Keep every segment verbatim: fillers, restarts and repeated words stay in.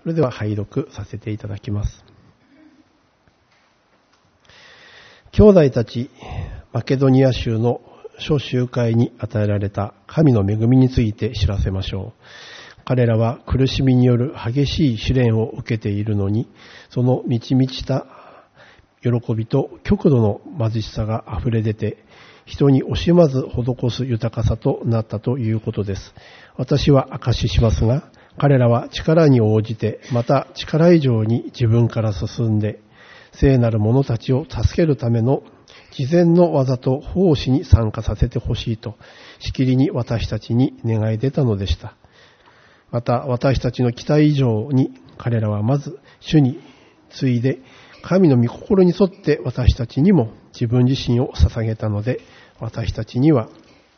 それでは拝読させていただきます。兄弟たち、マケドニア州の諸集会に与えられた神の恵みについて知らせましょう。彼らは苦しみによる激しい試練を受けているのに、その満ち満ちた喜びと極度の貧しさがあふれ出て、人に惜しまず施す豊かさとなったということです。私は証ししますが、彼らは力に応じて、また力以上に自分から進んで、聖なる者たちを助けるための事前の技と奉仕に参加させてほしいと、しきりに私たちに願い出たのでした。また私たちの期待以上に、彼らはまず主に次いで、神の御心に沿って私たちにも自分自身を捧げたので、私たちには、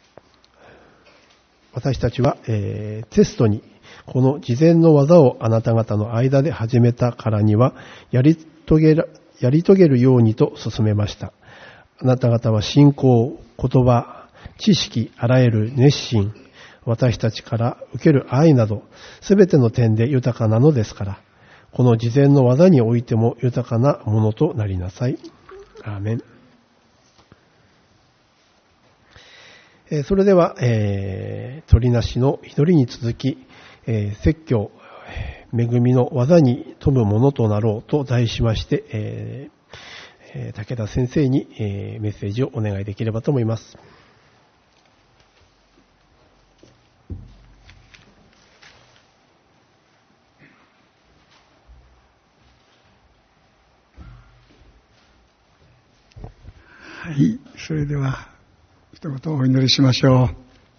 私たちは、えー、テストにこの事前の技をあなた方の間で始めたからには、やり遂げる、やり遂げるようにと進めました。あなた方は信仰、言葉、知識、あらゆる熱心、私たちから受ける愛など、すべての点で豊かなのですから、この事前の技においても豊かなものとなりなさい。アーメン。えー、それでは、えー、鳥なしの祈りに続き、えー、説教、恵みの技に富むものとなろうと題しまして、えー、武田先生に、えー、メッセージをお願いできればと思います。 はい、それでは一言お祈りしましょう。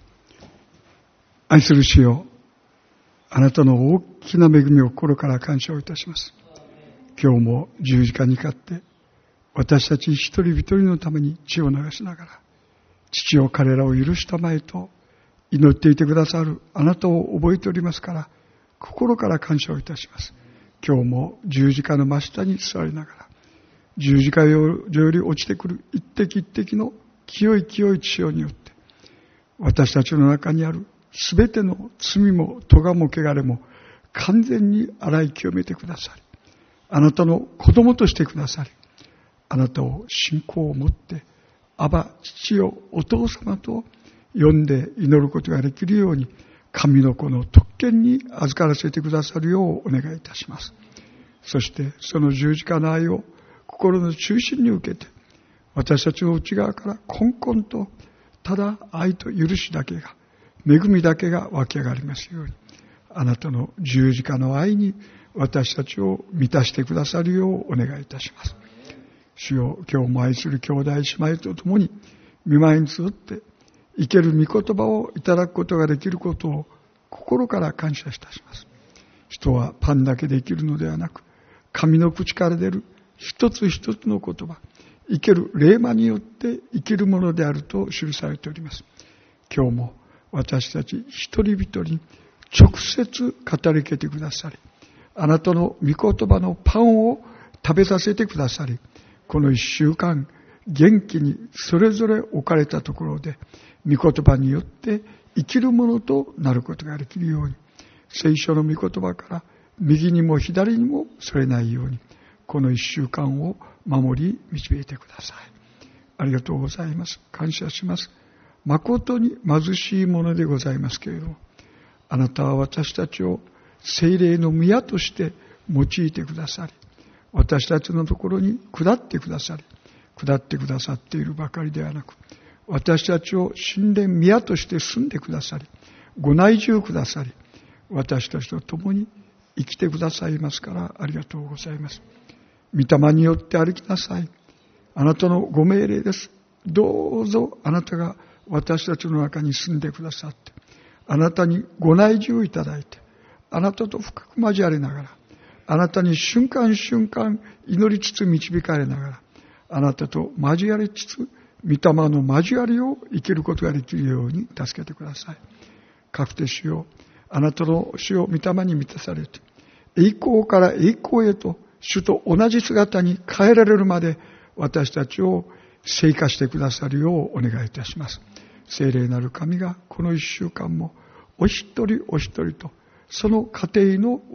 愛する主よ、あなたの大きな恵みを心から感謝をいたします。今日も十字架に勝って私たち一人一人のために血を流しながら、父を彼らを許したまえと祈っていてくださるあなたを覚えておりますから、心から感謝をいたします。今日も十字架の真下に座りながら、十字架より落ちてくる一滴一滴の清い清い血潮によって、私たちの中にあるすべての罪も咎も汚れも完全に洗い清めてくださり、あなたの子供としてくださり、あなたを信仰を持ってアバ父よお父様と呼んで祈ることができるように、神の子の特権に預からせてくださるようお願いいたします。そしてその十字架の愛を心の中心に受けて、私たちの内側からこんこんとただ愛と許しだけが、恵みだけが湧き上がりますように、あなたの十字架の愛に私たちを満たしてくださるようお願いいたします。主よ、今日も愛する兄弟姉妹と共に御前に集って生ける御言葉をいただくことができることを心から感謝いたします。人はパンだけで生きるのではなく、神の口から出る一つ一つの言葉、生ける霊魔によって生きるものであると記されております。今日も私たち一人一人に直接語りかけてくださり、あなたの御言葉のパンを食べさせてくださり、この一週間元気にそれぞれ置かれたところで御言葉によって生きるものとなることができるように、聖書の御言葉から右にも左にもそれないように、この一週間を守り導いてください。ありがとうございます。感謝します。誠に貧しいものでございますけれども、あなたは私たちを聖霊の宮として用いてくださり、私たちのところに下ってくださり、下ってくださっているばかりではなく、私たちを神殿宮として住んでくださり、ご内住くださり、私たちと共に生きてくださいますから、ありがとうございます。御霊によって歩きなさい。あなたのご命令です。どうぞあなたが私たちの中に住んでくださって、あなたにご内住いただいて、あなたと深く交わりながら、あなたに瞬間瞬間祈りつつ導かれながら、あなたと交わりつつ、御霊の交わりを生きることができるように助けてください。かくて主よ、あなたの主を御霊に満たされて、栄光から栄光へと主と同じ姿に変えられるまで、私たちを聖化してくださるようお願いいたします。聖霊なる神がこの一週間もお一人お一人とその家庭の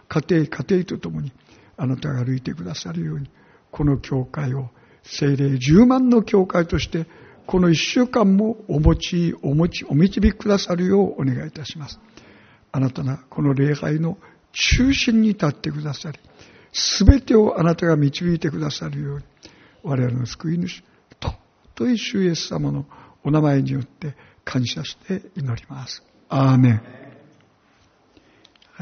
家庭、家庭とともにあなたが歩いてくださるように、この教会を聖霊十万の教会として、この一週間もお持ち、お持ち、お導きくださるようお願いいたします。あなたがこの礼拝の中心に立ってくださり、すべてをあなたが導いてくださるように、我々の救い主、尊い主イエス様のお名前によって感謝して祈ります。アーメン。はい。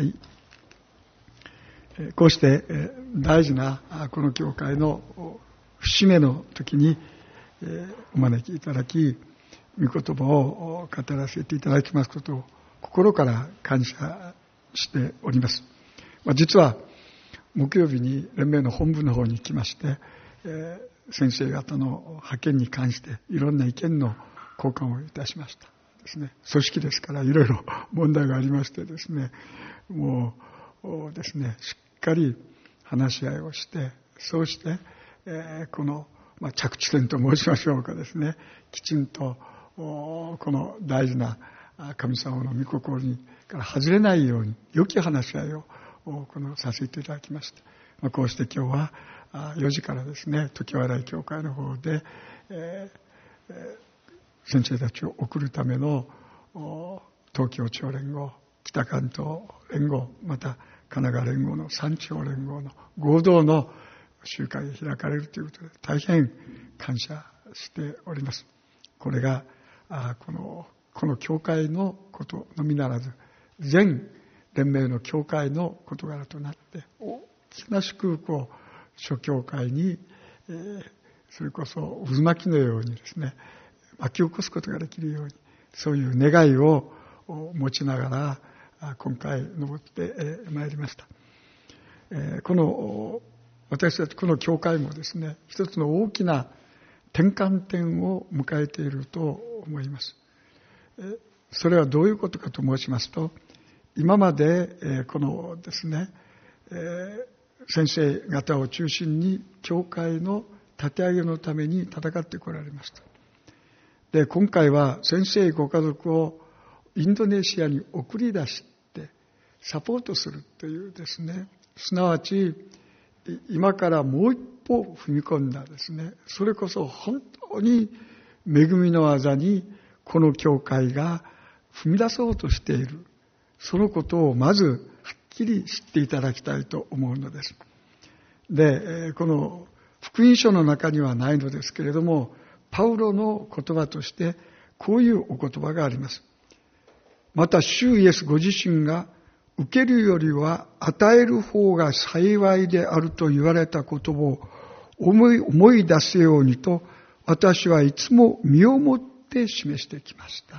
こうして大事なこの教会の節目の時にお招きいただき、御言葉を語らせていただきますことを心から感謝しております。実は木曜日に連盟の本部の方に行きまして、先生方の派遣に関していろんな意見の交換をいたしましたですね。組織ですからいろいろ問題がありましてですね、もうですね、しっかり話し合いをして、そうして、えー、この、まあ、着地点と申しましょうかですね、きちんとこの大事な神様の御心にから外れないように良き話し合いをこのさせていただきました。まあ、こうして今日はよじからですね、常盤台教会の方で、えーえー、先生たちを送るための東京地方連合、北関東連合、また神奈川連合の三地方連合の合同の集会が開かれるということで大変感謝しております。これがこのこの教会のことのみならず全連盟の教会の事柄となって大きな祝福を諸教会に、えー、それこそ渦巻きのようにですね巻き起こすことができるように、そういう願いを持ちながら今回登ってまいりました。この私たちこの教会もですね、一つの大きな転換点を迎えていると思います。それはどういうことかと申しますと、今までこのですね、先生方を中心に教会の立て上げのために戦ってこられました。で、今回は先生ご家族をインドネシアに送り出してサポートするというですね、すなわち今からもう一歩踏み込んだですね、それこそ本当に恵みの技にこの教会が踏み出そうとしている、そのことをまずはっきり知っていただきたいと思うのです。で、この福音書の中にはないのですけれども、パウロの言葉としてこういうお言葉があります。また主イエスご自身が受けるよりは与える方が幸いであると言われたことを思い、思い出すようにと私はいつも身をもって示してきました。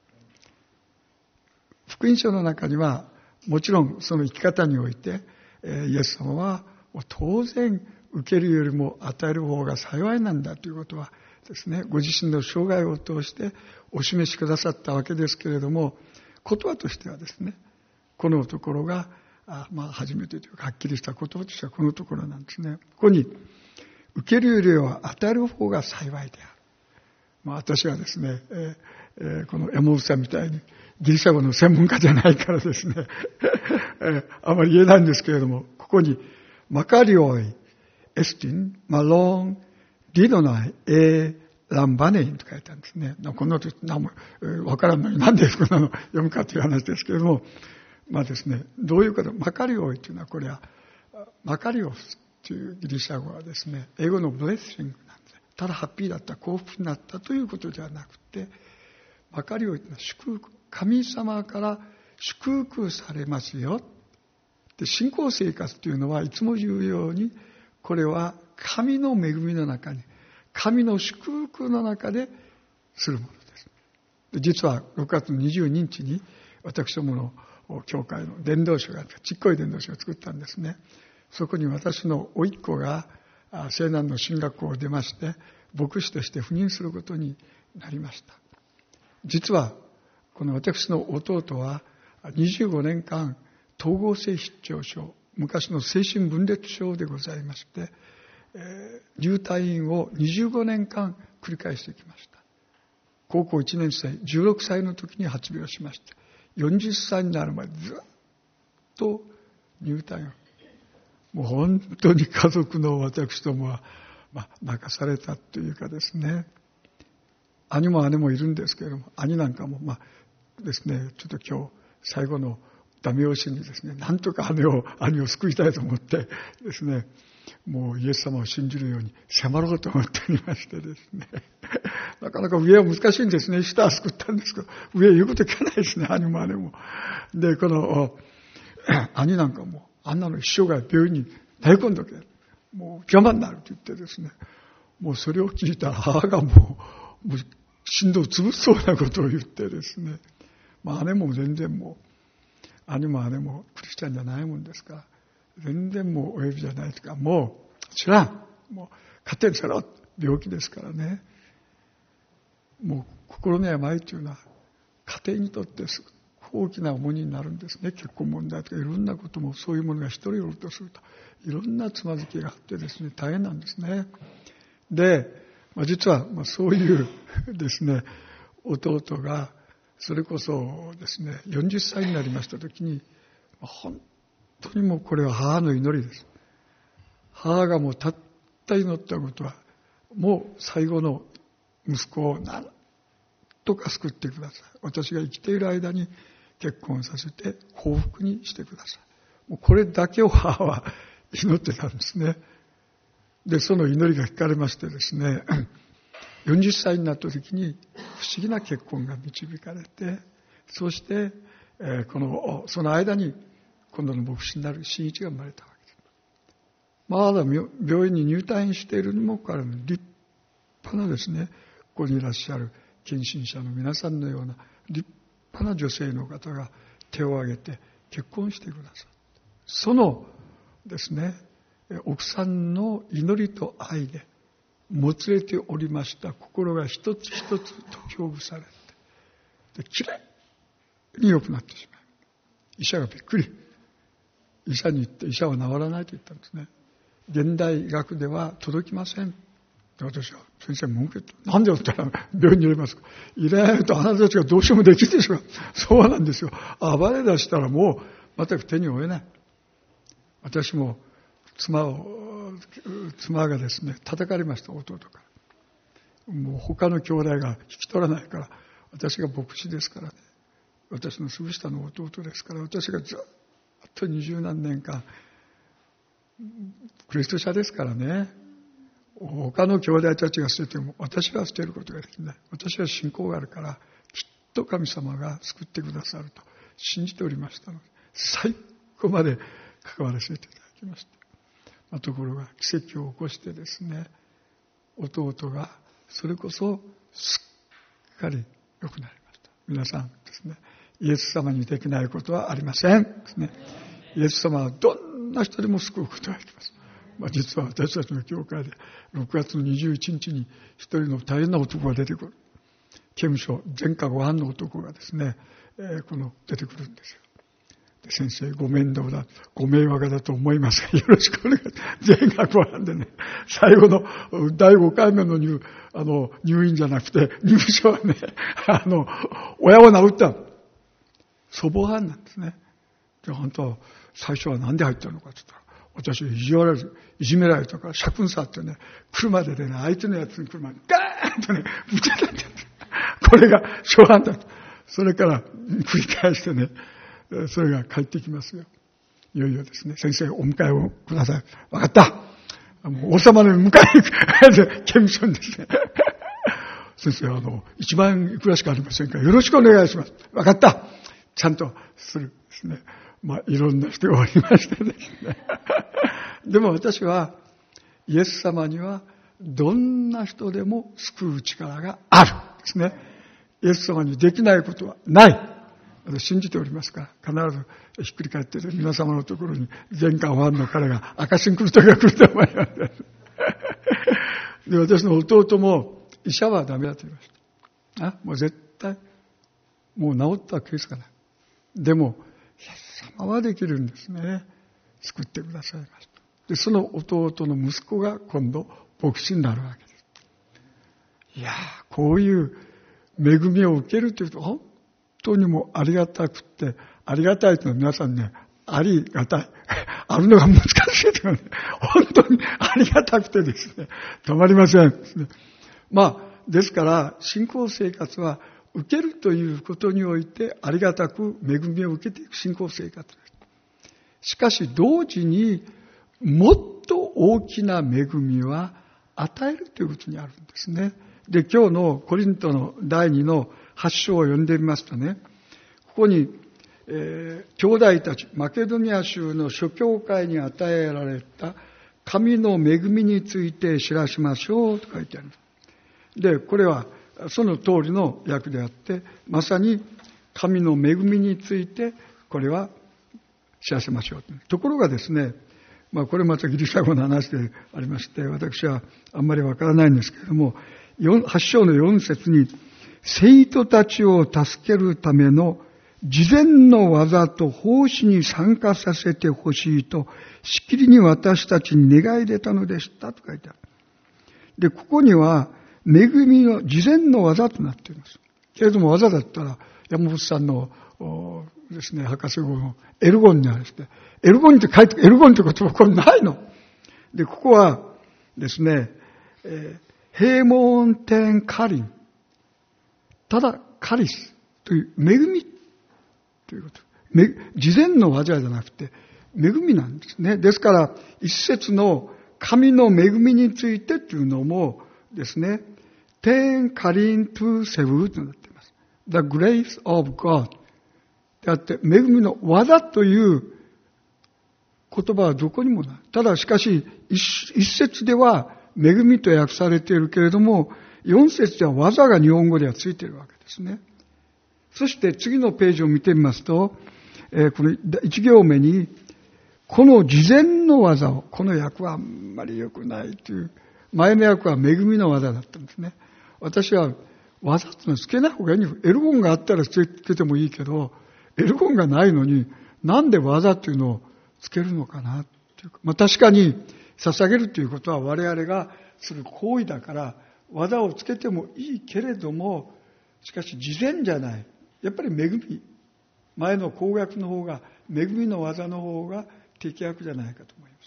福音書の中にはもちろんその生き方においてイエス様は当然受けるよりも与える方が幸いなんだということはですね、ご自身の生涯を通してお示しくださったわけですけれども、言葉としてはですね、このところがあまあ初めてというかはっきりした言葉としてはこのところなんですね。ここに受けるよりは与える方が幸いである。まあ、私はですね、えー、この山本さんみたいにギリシャ語の専門家じゃないからですね、えー、あまり言えないんですけれども、ここにマカリオイ、エスティン、マロン、リドナイ、エー、ランバネインと書いてあるんですね。こんなこと何もわからんのに何でこんなの読むかという話ですけれども、まあですね、どういうこと、マカリオイというのはこれはマカリオスというギリシャ語はですね、英語のブレッシングなんです。ただハッピーだった、幸福になったということではなくて、マカリオイというのは祝福、神様から祝福されますよ。で、信仰生活というのはいつも言うように、これは神の恵みの中に、神の祝福の中でするものです。で、実はろくがつのにじゅうににちに私どもの教会の伝道書が、ちっこい伝道書を作ったんですね。そこに私の甥っ子が西南の進学校を出まして、牧師として赴任することになりました。実は、この私の弟はにじゅうごねんかん統合性失調症、昔の精神分裂症でございまして、えー、入退院をにじゅうごねんかん繰り返してきました。高校いちねん生、じゅうろくさいの時に発病しまして、よんじゅっさいになるまでずっと入退院。もう本当に家族の私どもは、まあ、泣かされたというかですね、兄も姉もいるんですけれども、兄なんかもまあですね、ちょっと今日最後のダメ押しにですね、なんとか姉を兄を救いたいと思ってですね、もうイエス様を信じるように迫ろうと思っておりましてですね、なかなか上は難しいんですね。下は救ったんですけど、上言うこと聞かないですね、兄も姉も。で、この兄なんかもあんなの一生涯病院に投げ込んどけ、もう邪魔になると言ってですね、もうそれを聞いた母がもう、もう心臓を潰すそうなことを言ってですね、まあ姉も全然もう、兄も姉もクリスチャンじゃないもんですから、全然もうお呼びじゃないとか、もう知らん、もう勝手にせろ、病気ですからね。もう心の病というのは家庭にとって大きな重荷になるんですね。結婚問題とかいろんなこともそういうものが一人おるとすると、いろんなつまずきがあってですね、大変なんですね。で、まあ、実はまあそういうですね、弟がそれこそですね、よんじゅっさいになりましたときに、本当にもうこれは母の祈りです。母がもうたった祈ったことは、もう最後の息子を何とか救ってください。私が生きている間に結婚させて幸福にしてください。もうこれだけを母は祈ってたんですね。で、その祈りが聞かれましてですね、よんじゅっさいになった時に不思議な結婚が導かれて、そして、えー、このその間に今度の牧師になる真一が生まれたわけです。まだ病院に入退院しているにもかかわらず立派なですね、ここにいらっしゃる献身者の皆さんのような立派な女性の方が手を挙げて結婚してください。そのですね、奥さんの祈りと愛でもつれておりました心が一つ一つ解きほぐされて、できれいに良くなってしまう。医者がびっくり。医者に言って、医者は治らないと言ったんですね。現代医学では届きません。私は先生文句言った。なんでよって言ったら病院に入れますか。入れないとあなたたちがどうしようもできるでしょう。そうなんですよ。暴れ出したらもう全く手に負えない。私も妻を、妻がですね、叩かれました、弟から。もう他の兄弟が引き取らないから、私が牧師ですからね。私のすぐ下の弟ですから、私がずっと二十何年間、クリスト者ですからね。他の兄弟たちが捨てても私は捨てることができない。私は信仰があるからきっと神様が救ってくださると信じておりましたので、最後まで関わらせていただきました。まあ、ところが奇跡を起こしてですね、弟がそれこそすっかり良くなりました。皆さんですね、イエス様にできないことはありませんですね。イエス様はどんな人でも救うことができます。まあ、実は私たちの教会でろくがつのにじゅういちにちに一人の大変な男が出てくる。刑務所前科ご犯の男がですね、えー、この出てくるんですよ。で、先生ご面倒だ、ご迷惑だと思いますがよろしくお願いします。前科ご犯でね、最後のだいごかいめの入あの入院じゃなくて入所はね、あの親を殴った祖母犯なんですね。で、本当最初はなんで入ったのかって言ったら、私いじられる、いじめられたから借金さってね、車でね、相手のやつに車にガーンとね、ぶち当たって、これが初犯だと。それから繰り返してね、それが帰ってきますよ。いよいよですね、先生お迎えをください。わかった。もう王様の迎えに刑務所にですね。先生、あの、一万いくらしかありませんから、よろしくお願いします。わかった。ちゃんとするですね。まあ、いろんな人がおりましてですね。でも私は、イエス様には、どんな人でも救う力があるですね。イエス様にできないことはない。信じておりますから、必ずひっくり返って皆様のところに前科ファンの彼が証しに来る時が来ると思います。で、私の弟も医者はダメだと言いました。あ、もう絶対、もう治ったケースがない。でも、イエス様はできるんですね。救ってくださいました。で、その弟の息子が今度牧師になるわけです。いやー、こういう恵みを受けるというと、本当にもありがたくて、ありがたいというのは皆さんね、ありがたい。 あるのが難しいというかね、本当にありがたくてですね、たまりません。まあ、ですから、信仰生活は受けるということにおいてありがたく恵みを受けていく信仰生活です。しかし、同時にもっと大きな恵みは与えるということにあるんですね。で、今日のコリントのだいにのはち章を読んでみますとね、ここに、えー、兄弟たち、マケドニア州の諸教会に与えられた神の恵みについて知らしましょうと書いてあります。で、これはその通りの訳であって、まさに神の恵みについてこれは知らせましょう。ところがですね、まあこれまたギリシャ語の話でありまして、私はあんまりわからないんですけれども、はち章のよん節に、生徒たちを助けるための事前の技と奉仕に参加させてほしいと、しきりに私たちに願い出たのでしたと書いてある。で、ここには、恵みの事前の技となっています。けれども技だったら、山本さんのですね、博士号のエルゴンにあるんですね。エルゴンって書いて、エルゴンって言葉これないの。で、ここはですね、えー平門天カリン。ただカリスという恵みということ。事前の技じゃなくて恵みなんですね。ですから一節の神の恵みについてというのもですね、天カリントゥセブとなっています。The grace of God。であって恵みの技という言葉はどこにもない。ただしかし一, 一節では恵みと訳されているけれども、四節では技が日本語ではついているわけですね。そして次のページを見てみますと、えー、この一行目に、この事前の技を、この訳はあんまり良くないという、前の訳は恵みの技だったんですね。私は技ってのはつけない方がいい。エルゴンがあったらつけてもいいけど、エルゴンがないのに、なんで技というのをつけるのかなっていうか、まあ確かに、捧げるということは我々がする行為だから技をつけてもいいけれども、しかし事前じゃない。やっぱり恵み。前の公約の方が、恵みの技の方が適役じゃないかと思います。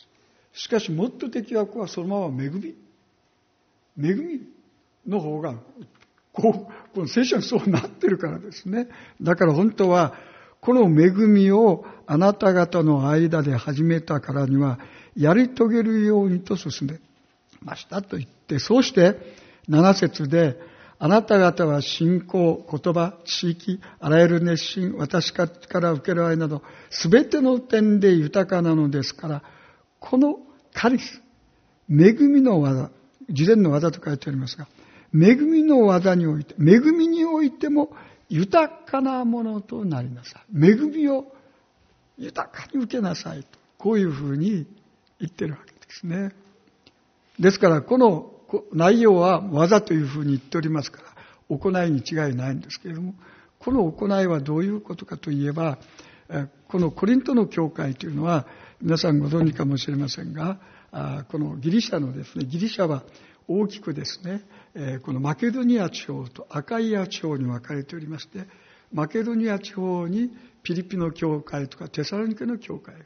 しかしもっと適役はそのまま恵み。恵みの方が、こう、この聖書にそうなってるからですね。だから本当は、この恵みをあなた方の間で始めたからには、やり遂げるようにと進めましたと言って、そうしてなな節で、あなた方は信仰、言葉、知識、あらゆる熱心、私から受ける愛など、すべての点で豊かなのですから、このカリス、恵みの技、事前の技と書いてありますが、恵みの技において、恵みにおいても豊かなものとなりなさい。恵みを豊かに受けなさいと、こういうふうに言ってるわけですね。ですからこの内容は技というふうに言っておりますから行いに違いないんですけれども、この行いはどういうことかといえば、このコリントの教会というのは皆さんご存知かもしれませんが、このギリシャのですね、ギリシャは大きくですね、このマケドニア地方とアカイア地方に分かれておりまして、マケドニア地方にピリピの教会とかテサロニケの教会があった。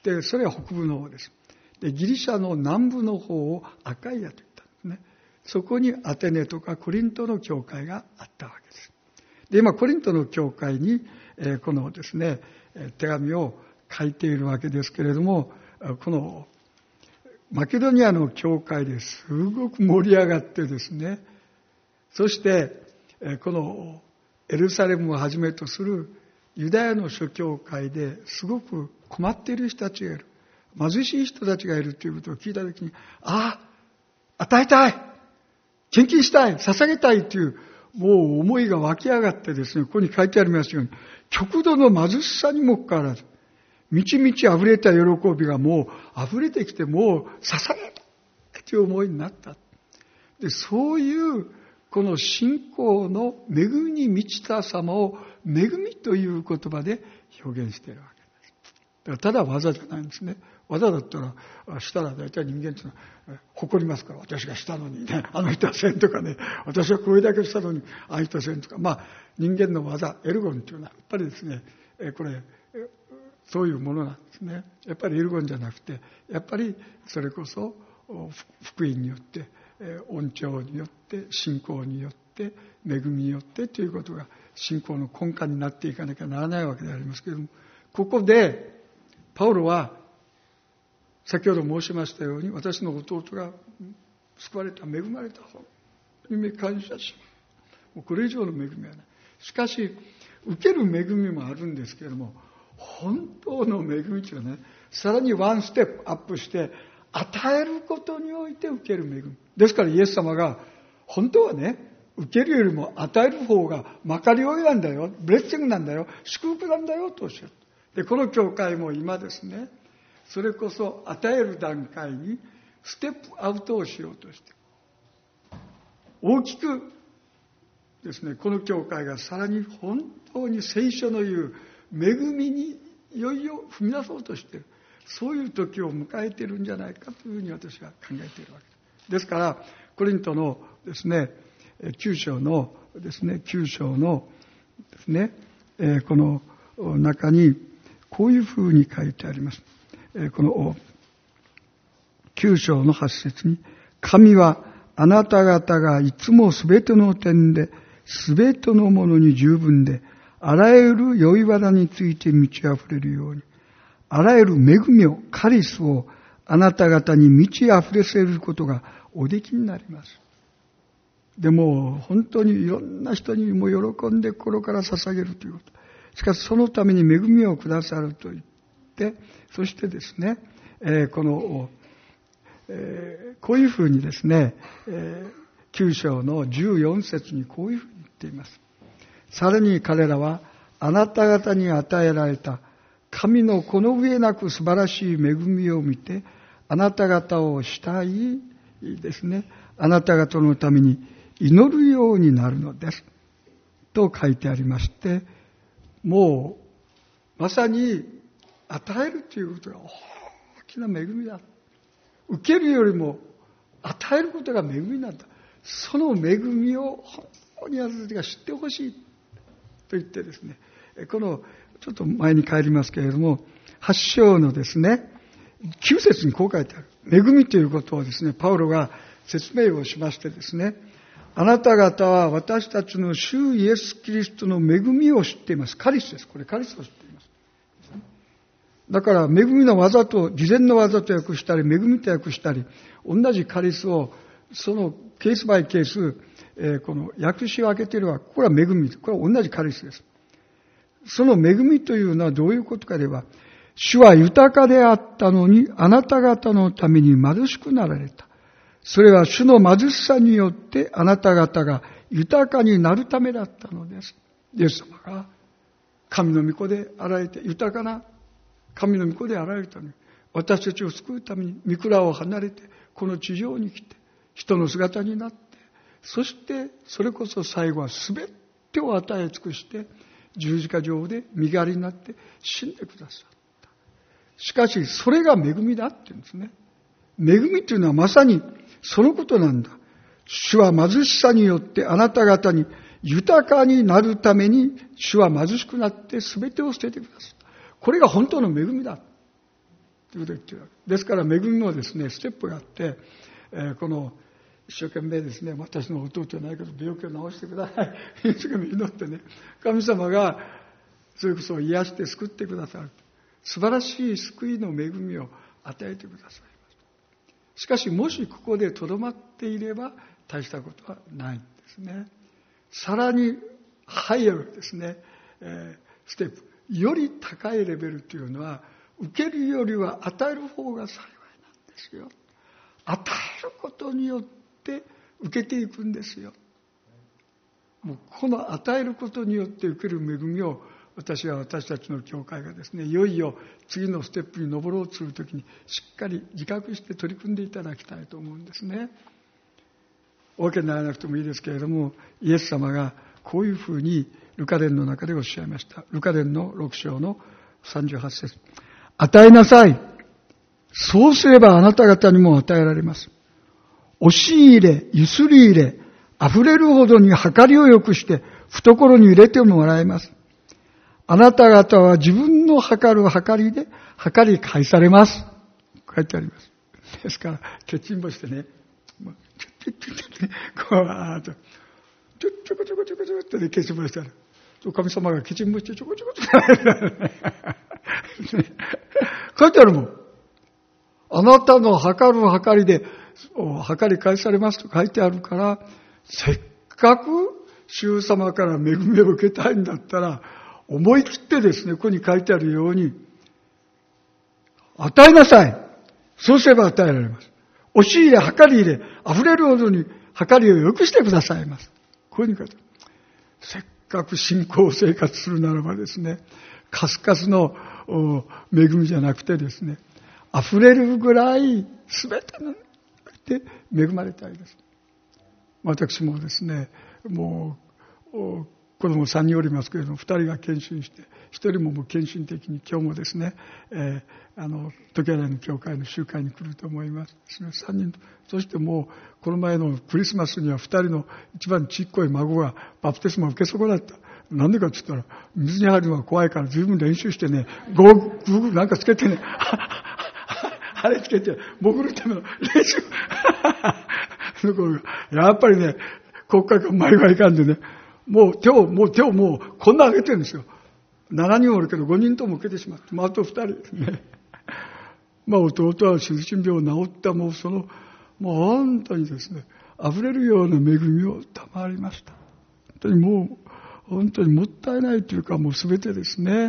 で、それは北部の方です。で、ギリシャの南部の方をアカイアと言ったんですね。そこにアテネとかコリントの教会があったわけです。で、今コリントの教会に、えー、このですね、手紙を書いているわけですけれども、このマケドニアの教会ですごく盛り上がってですね、そしてこのエルサレムをはじめとするユダヤの諸教会ですごく困っている人たちがいる、貧しい人たちがいるということを聞いたときに、ああ、与えたい、献金したい、捧げたいというもう思いが湧き上がってですね、ここに書いてありますように、極度の貧しさにもかかわらず、満ち満ち溢れた喜びがもう溢れてきて、もう捧げたいという思いになった。で、そういうこの信仰の恵みに満ちた様を恵みという言葉で表現しているわけです。だからただ技じゃないんですね。技だったらしたら大体人間っていうのは誇りますから、私がしたのにね、あの人はせんとかね、私はこれだけしたのにあの人はせんとか、まあ人間の技、エルゴンというのはやっぱりですね、これそういうものなんですね。やっぱりエルゴンじゃなくて、やっぱりそれこそ福音によって、恩寵によって、信仰によって、恵みによってということが信仰の根幹になっていかなきゃならないわけでありますけれども、ここでパウロは先ほど申しましたように、私の弟が救われた、恵まれた、本当に感謝します。もうこれ以上の恵みはない。しかし受ける恵みもあるんですけれども、本当の恵みというのはね、さらにワンステップアップして与えることにおいて受ける恵みですから、イエス様が本当はね、受けるよりも与える方がまかりおいなんだよ、ブレッシングなんだよ、祝福なんだよとおっしゃる。でこの教会も今ですね、それこそ与える段階にステップアウトをしようとして、大きくですね、この教会がさらに本当に聖書の言う恵みにいよいよ踏み出そうとしている、そういう時を迎えているんじゃないかというふうに私は考えているわけです。ですからコリントのですねきゅう章のですねきゅう章のですねこの中にこういうふうに書いてあります。このきゅう章のはち節に、神はあなた方がいつもすべての点ですべてのものに十分で、あらゆる良い技について満ち溢れるように、あらゆる恵みを、カリスをあなた方に満ち溢れせることがおできになります。でも本当にいろんな人にも喜んで心から捧げるということ。しかしそのために恵みをくださると言って、そしてですね、えー、この、えー、こういうふうにですね、えー、きゅう章のじゅうよん節にこういうふうに言っています。さらに彼らはあなた方に与えられた神のこの上なく素晴らしい恵みを見て、あなた方を慕いですね、あなた方のために祈るようになるのですと書いてありまして、もうまさに与えるということが大きな恵みだ。受けるよりも与えることが恵みなんだ。その恵みを本当に私たちが知ってほしいと言ってですね、このちょっと前に帰りますけれども、はち章のですねきゅう節にこう書いてある。恵みということをですね、パウロが説明をしましてですね、あなた方は私たちの主イエスキリストの恵みを知っています。カリスです。これカリスを知っています。だから恵みの技と事前の技と訳したり、恵みと訳したり、同じカリスをそのケースバイケース、えー、この訳し分けているは、これは恵み。これは同じカリスです。その恵みというのはどういうことかでは、主は豊かであったのにあなた方のために貧しくなられた。それは主の貧しさによってあなた方が豊かになるためだったのです。イエス様が神の御子であられて、豊かな神の御子であられるために、私たちを救うために御蔵を離れてこの地上に来て人の姿になって、そしてそれこそ最後は全てを与え尽くして十字架上で身代わりになって死んでくださった。しかしそれが恵みだって言うんですね。恵みというのはまさにそのことなんだ。主は貧しさによってあなた方に豊かになるために主は貧しくなって全てを捨ててくださった。これが本当の恵みだということを言っているわけですから、恵みもですねステップがあって、えー、この一生懸命ですね、私の弟じゃないけど病気を治してください一生懸命祈ってね、神様がそれこそ癒して救ってくださる素晴らしい救いの恵みを与えてくださいます。しかしもしここでとどまっていれば大したことはないんですね。さらにハイヤルですね、えー、ステップ、より高いレベルというのは、受けるよりは与える方が幸いなんですよ。与えることによって受けていくんですよ。もうこの与えることによって受ける恵みを、私は私たちの教会がですね、いよいよ次のステップに登ろうとするときにしっかり自覚して取り組んでいただきたいと思うんですね。お分けにならなくてもいいですけれども、イエス様がこういうふうにルカ伝の中でおっしゃいました。ルカ伝のろく章のさんじゅうはち節。与えなさい。そうすればあなた方にも与えられます。押し入れ、ゆすり入れ、溢れるほどに計りを良くして懐に入れてもらえます。 あなた方は自分の測る測りで測り返されます。書いてあります。ですから、ケチンボしてね、ちょちょちょちょこう、あーと、ちょちょこちょこちょこちょこってね、ケチンボしてある。神様がケチンボしてちょこちょこって書いてあるもん。あなたの測る測りで、測り返されますと書いてあるから、せっかく主様から恵みを受けたいんだったら、思い切ってですね、ここに書いてあるように、与えなさい。そうすれば与えられます。押し入れ、計り入れ、溢れるほどに計りを良くしてくださいます。こういうふうに書いてある。せっかく信仰生活するならばですね、カスカスの恵みじゃなくてですね、溢れるぐらい全てので恵まれたいです。私もですね、もう子供さんにんおりますけれども、ふたりが献身して、ひとりももう献身的に今日もですね、えー、あの時洗いの教会の集会に来ると思いますですね。さんにん、そしてもうこの前のクリスマスにはふたりの一番ちっこい孫がバプテスマを受け損なった。なんでかって言ったら、水に入るのが怖いから随分練習してね、ゴーグルなんかつけてね、あれつけて潜るための練習ところがやっぱりね、国家が前はいかんでね、もう手をもう手をもうこんな上げてるんですよ。しちにんおるけどごにんとも受けてしまって、まあ、あとふたりですね。まあ弟は手術病治った。もうそのもう本当にですね、溢れるような恵みを賜りました。本当にもう本当にもったいないというか、もうすべてですね。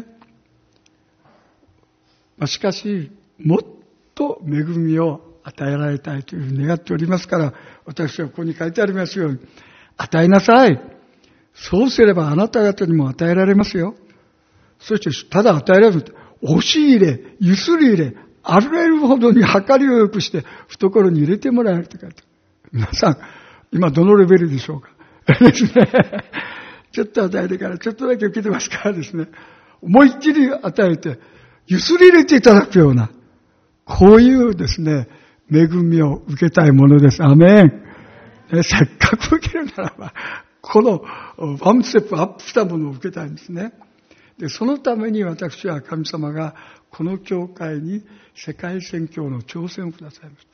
まあ、しかしもっと恵みを与えられたいというふうに願っておりますから、私はここに書いてありますように、与えなさい。そうすればあなた方にも与えられますよ。そしてただ与えられる。押し入れ、ゆすり入れ、あふれるほどに計りを良くして懐に入れてもらえると書いてある。皆さん、今どのレベルでしょうかですね。ちょっと与えてからちょっとだけ受けてますからですね。思いっきり与えて、ゆすり入れていただくような、こういうですね、恵みを受けたいものです。アメン。せっかく受けるならば、このワンステップアップしたものを受けたいんですね。で、そのために私は神様がこの教会に世界宣教の挑戦をくださいました。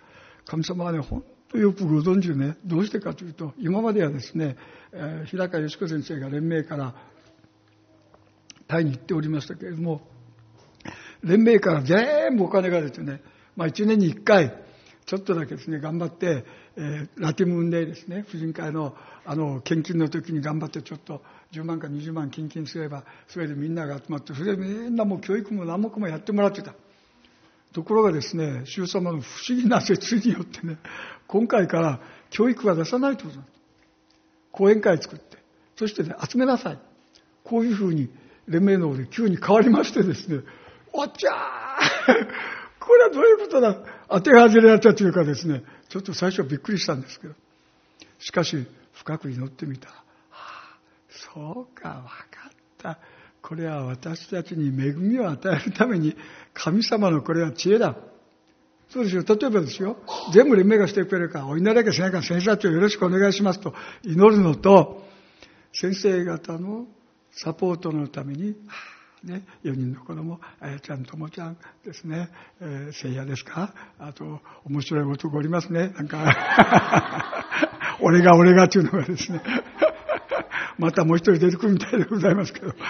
神様はね、本当よくご存知でね、どうしてかというと、今まではですね、えー、平川義子先生が連盟からタイに行っておりましたけれども、連盟から全部お金が出てね、まあ一年に一回、ちょっとだけですね、頑張って、えー、ラティムンでですね、婦人会のあの、献金の時に頑張ってちょっとじゅうまんかにじゅうまん献金すれば、それでみんなが集まって、それでみんなもう教育も何目もやってもらってた。ところがですね、主様の不思議な説によってね、今回から教育は出さないということなんです。講演会作って、そしてね、集めなさい。こういうふうに連盟の方で急に変わりましてですね、おっちゃーこれはどういうことだ、当て外れだったというかですね、ちょっと最初はびっくりしたんですけど、しかし深く祈ってみたら、はあ、そうか、わかった。これは私たちに恵みを与えるために神様のこれは知恵だ。そうですよ。例えばですよ、全部連盟がしてくれるから、お祈りだけしないから先生たちをよろしくお願いしますと祈るのと、先生方のサポートのために、ね、よにんの子供、あやちゃん、ともちゃんですね、えー、せいやですか、あと、面白い男おりますね。なんか、俺が俺がっていうのがですね、またもう一人出てくるみたいでございますけど、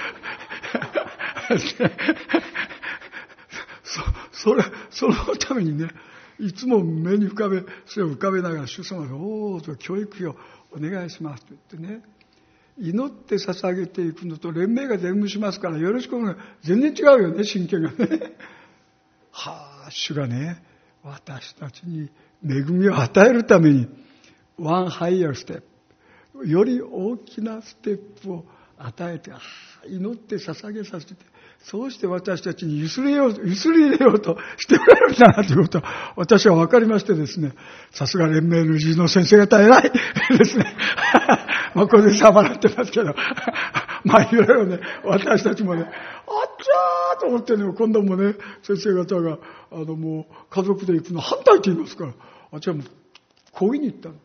そ、それ、そのためにね、いつも目に浮かべ、それを浮かべながら、主様が、おーと教育費をお願いしますと言ってね、祈って捧げていくのと連盟が全部しますからよろしくお願い。全然違うよね、真剣がね。はあ、主がね、私たちに恵みを与えるためにワンハイヤーステップ、より大きなステップを与えて、ああ、祈って捧げさせて、そうして私たちにゆすりよう、ゆすり入れようとしてくれるんだなということは私は分かりましてですね、さすが連盟の理事の先生方偉いですね。まあこれでさばらってますけど、まあいろいろね、私たちもね、あっちゃーと思ってね、今度もね、先生方が、あのもう家族で行くの反対って言いますから、あっちはもう抗議に行ったの。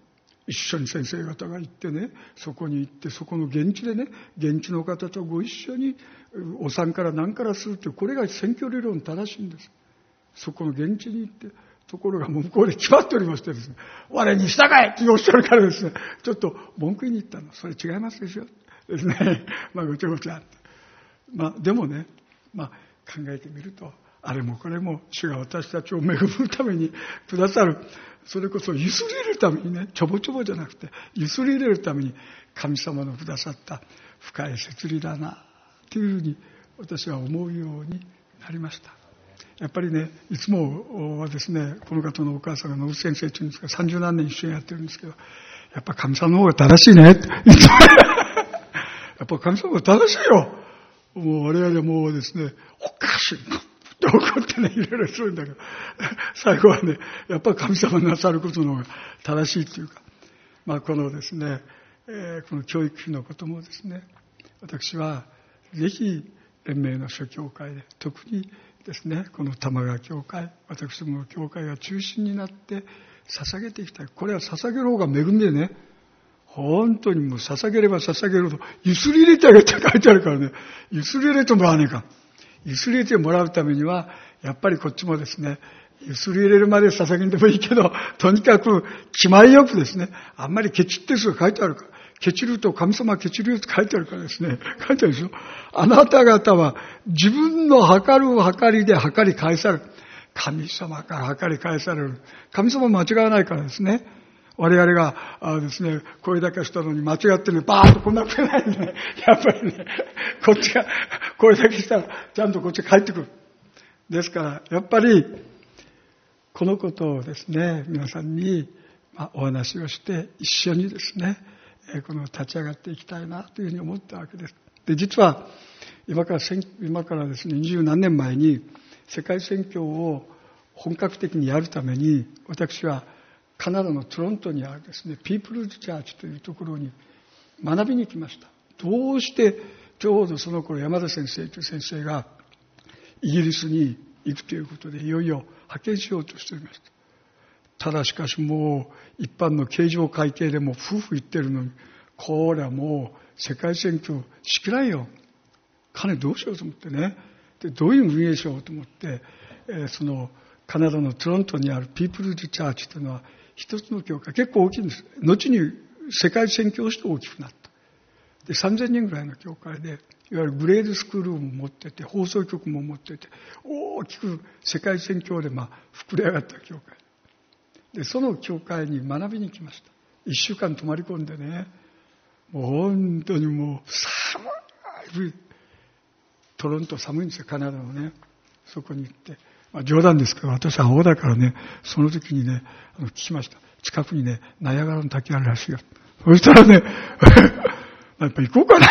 一緒に先生方が行ってね、そこに行って、そこの現地でね、現地の方とご一緒にお産から何からするという、これが選挙理論正しいんです。そこの現地に行って、ところが向こうで決まっておりましてですね、我に従えっておっしゃるからですね、ちょっと文句言いに行ったの。それ違いますでしょですね。まあごちゃごちゃ。まあでもね、まあ考えてみると、あれもこれも主が私たちを恵むためにくださる、それこそゆすり入れるためにね、ちょぼちょぼじゃなくてゆすり入れるために神様のくださった深い摂理だなというふうに私は思うようになりました。やっぱりね、いつもはですね、この方のお母さんが野口先生っていうんですが、三十何年一緒にやってるんですけど、やっぱ神様の方が正しいねって。やっぱ神様が正しいよ。もう我々もうですね、おかしいなって怒ってね、いろいろするんだけど、最後はね、やっぱり神様のなさることの方が正しいっていうか、まあこのですね、えー、この教育費のこともですね、私はぜひ連盟の諸教会で、特にですね、この玉川教会、私どもの教会が中心になって捧げていきたい。これは捧げる方が恵みでね、本当にもう捧げれば捧げると、ゆすり入れてあげて書いてあるからね、ゆすり入れてもらわねえか。ゆすり入れてもらうためには、やっぱりこっちもですね、ゆすり入れるまで捧げんでもいいけど、とにかく気前よくですね、あんまりケチってすぐ書いてあるから。ケチると神様ケチるよって書いてあるからですね。書いてあるでしょ。あなた方は自分の計る計りで計り返される。神様から計り返される。神様間違わないからですね。我々があですね、これだけしたのに間違ってね、バーッとこんなことないんでね。やっぱりね、こっちがこれだけしたらちゃんとこっちが帰ってくる。ですから、やっぱりこのことをですね、皆さんにお話をして一緒にですね、この立ち上がっていきたいなというふうに思ったわけです。で、実は今から今からですね、二十何年前に世界宣教を本格的にやるために、私はカナダのトロントにあるですね、ピープルズチャーチというところに学びに来ました。どうしてちょうどその頃山田先生という先生がイギリスに行くということでいよいよ派遣しようとしておりました。ただしかしもう一般の経常会計でも夫婦言ってるのに、これはもう世界選挙しきらんよ。金どうしようと思ってね。で、どういう運営しようと思って、えー、そのカナダのトロントにあるピープルズチャーチというのは一つの教会、結構大きいんです。後に世界宣教して大きくなった。で、さんぜんにんぐらいの教会で、いわゆるグレードスクールも持ってて、放送局も持ってて、大きく世界宣教でまあ膨れ上がった教会。で、その教会に学びに来ました。一週間泊まり込んでね、もう本当にもう寒い、トロント寒いんですよ、カナダのね。そこに行って、まあ、冗談ですけど、私は青だからね、その時にね、あの聞きました。近くにね、ナイアガラの滝あるらしいよ。そしたらね、やっぱ行こうかな。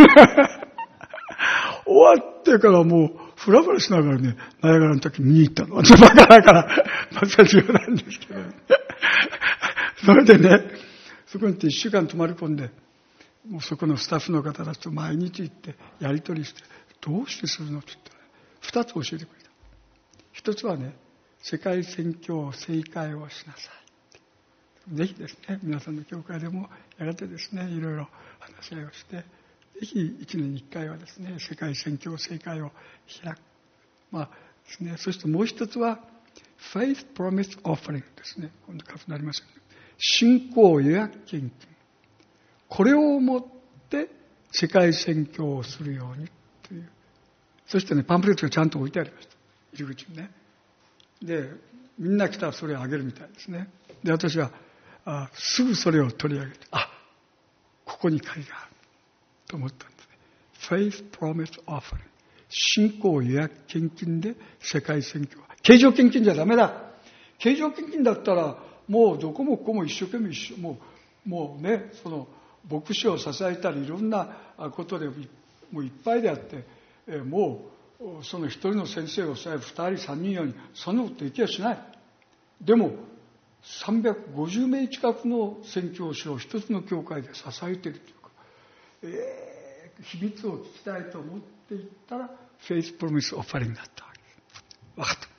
終わってからもう、フラフラしながらね、ナイアガラの滝見に行ったの。バカだから、また冗談ですけど、ね。それでね、そこに行って一週間泊まり込んで、もうそこのスタッフの方たちと毎日行ってやり取りして、どうしてするのって言ったら、二つ教えてくれた。一つはね、世界宣教正解をしなさい。ぜひですね、皆さんの教会でもやがてですね、いろいろ話し合いをして、ぜひ一年に一回はですね、世界宣教正解を開く。まあですね、そしてもう一つは、Faith Promise Offering ですね。今度書くなりません、ね。信仰予約献金。これをもって世界宣教をするようにという。そしてね、パンフレットがちゃんと置いてありました。入り口にね。で、みんな来たらそれをあげるみたいですね。で、私はあすぐそれを取り上げて、あ、ここに鍵があると思ったんですね。Faith Promise Offering。信仰予約献金で世界宣教。経常献金じゃダメだ。経常献金だったら、もうどこもここも一生懸命一生、もう、もうね、その、牧師を支えたりいろんなことでもういっぱいであって、えー、もうその一人の先生をさえ二人三人ようにそんなことできやしない。でもさんびゃくごじゅうめい近くの宣教師を一つの教会で支えているというか、えー、秘密を聞きたいと思っていったらフェイスプロミスオファリングだったわけです。分かった。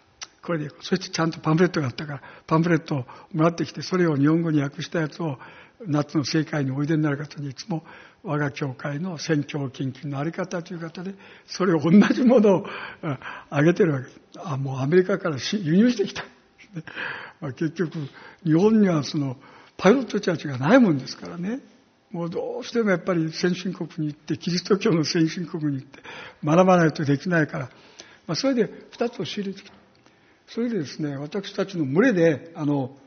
これで、そしてちゃんとパンフレットがあったから、パンフレットをもらってきて、それを日本語に訳したやつを夏の聖会においでになる方にいつも我が教会の宣教献金のあり方という方で、それを同じものをあげてるわけです。あ、もうアメリカから輸入してきた。結局、日本にはそのパイロットチャーチがないもんですからね。もうどうしてもやっぱり先進国に行って、キリスト教の先進国に行って学ばないとできないから、まあ、それで二つを仕入れてきた。それでですね、私たちの群れで、あの、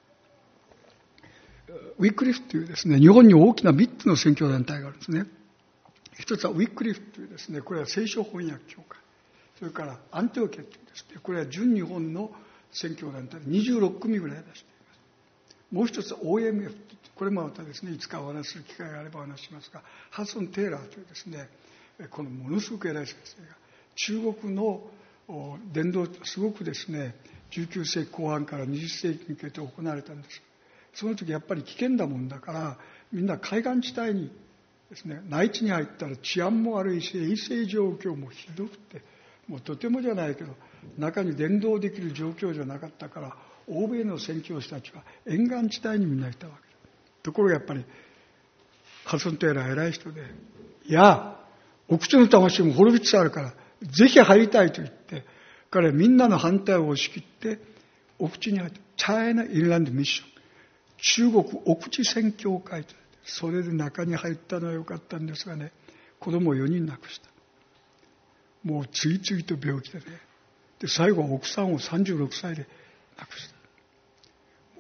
ウィックリフというですね、日本に大きなみっつの宣教団体があるんですね。一つはウィックリフというですね、これは聖書翻訳協会。それからアンテオケというですね、これは純日本の宣教団体でにじゅうろくくみぐらい出しています。もう一つは オーエムエフ といって、これもまたですね、いつかお話しする機会があればお話ししますが、ハドソン・テイラーというですね、このものすごく偉い先生が、中国の伝道、すごくですね、じゅうきゅうせいきこう半からにじゅっせいきに向けて行われたんです。その時やっぱり危険だもんだから、みんな海岸地帯にですね、内地に入ったら治安も悪いし、衛生状況もひどくて、もうとてもじゃないけど、中に伝道できる状況じゃなかったから、欧米の宣教師たちは沿岸地帯にみんないたわけだ。ところがやっぱり、ハドソン・テイラー偉い人で、いや、奥地の魂も滅びつつあるから、ぜひ入りたいと言って、彼はみんなの反対を押し切って、奥地に入った、チャイナ・インランド・ミッション。中国奥地宣教会と。それで中に入ったのは良かったんですがね、子供をよにん亡くした。もう次々と病気でね。で、最後は奥さんをさんじゅうろくさいで亡くした。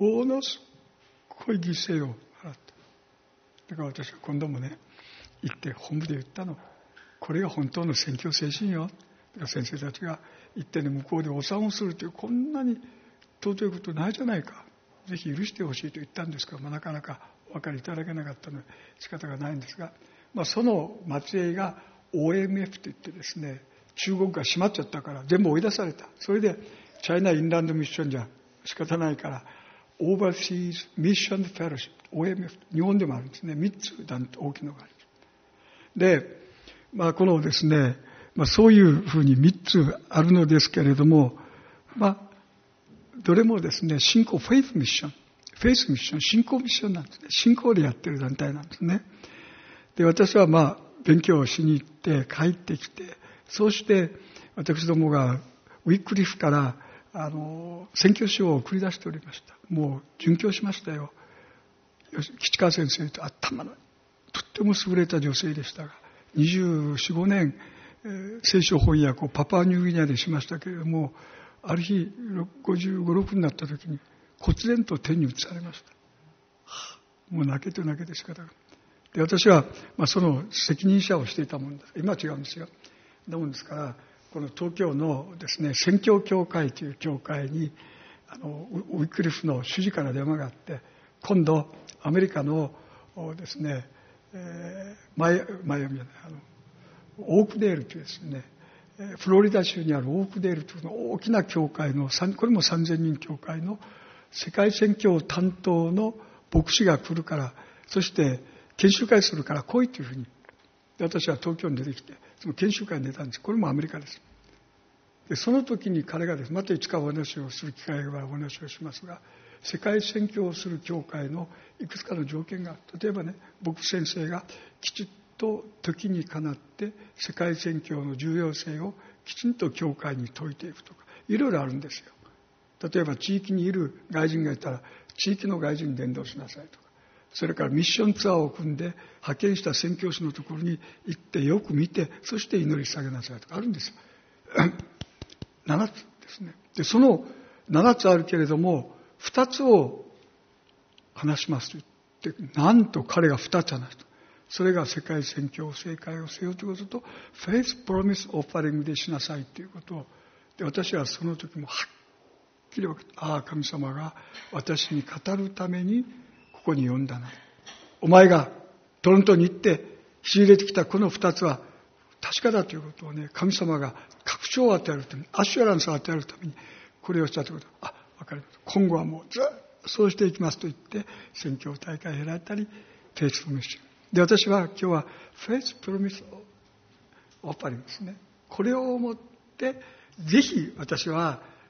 ものすごい犠牲を払った。だから私は今度もね、行って本部で言ったの。これが本当の宣教精神よ。だから先生たちが行ってね、向こうでお産をするというこんなに尊いことないじゃないか。ぜひ許してほしいと言ったんですが、まあ、なかなかお分かりいただけなかったので仕方がないんですが、まあ、その末裔が オーエムエフ といってですね、中国が閉まっちゃったから全部追い出された。それでチャイナ・インランド・ミッションじゃ仕方ないから、オーバーシーズ・ミッション・フェロシップ オーエムエフ、日本でもあるんですね。みっつ大きいのがある。で、まあ、このですね、まあ、そういうふうにみっつあるのですけれども、まあ、どれもですね、信仰、フェイスミッション、フェイスミッション、信仰ミッションなんですね。信仰でやってる団体なんですね。で、私はまあ、勉強をしに行って帰ってきて、そうして私どもがウィックリフから、あの、宣教師を送り出しておりました。もう、殉教しましたよ。吉川先生と頭の、とっても優れた女性でしたが、にじゅうよん、ごねん、えー、聖書翻訳をパパニューギニアでしましたけれども、ある日、ごじゅうご、ろくになった時に、忽然と天に移されました。はあ、もう泣けて泣けて仕方がない。で、私は、まあ、その責任者をしていたもんです。今は違うんですよ。なもんですから、この東京のですね、宣教協会という協会に、あの、ウィックリフの主事から電話があって、今度、アメリカのですね、えー、マイ、マイアミじゃない、あの、オークデールというですね、フロリダ州にあるオークデールという大きな教会の、これもさんぜんにん教会の世界宣教担当の牧師が来るから、そして研修会するから来いというふうに。で、私は東京に出てきて、その研修会に出たんです。これもアメリカです。で、その時に彼がですね、またいつかお話をする機会があればお話をしますが、世界宣教をする教会のいくつかの条件がある。例えばね、牧師先生がきちっと時にかなって世界宣教の重要性をきちんと教会に説いていくとか、いろいろあるんですよ。例えば地域にいる外人がいたら地域の外人に伝道しなさいとか、それからミッションツアーを組んで派遣した宣教師のところに行ってよく見て、そして祈り下げなさいとかあるんですよ。ななつですね。で、そのななつあるけれどもふたつを話しますと言って、なんと彼がふたつ話した。それが世界宣教正解をせよということと、フェイスプロミスオファリングでしなさいということを、で、私はその時もはっきり分かった。ああ、神様が私に語るためにここに呼んだな。お前がトロントに行って仕入れてきたこの二つは確かだということをね、神様が確証を与えるために、アシュアランスを与えるためにこれをしたということ。あ、分かります。今後はもうずっとそうしていきますと言って宣教大会を開いたり、フェイスプロミス。で、私は今日はフェイスプロミスオファリングですね。これをもってぜひ私は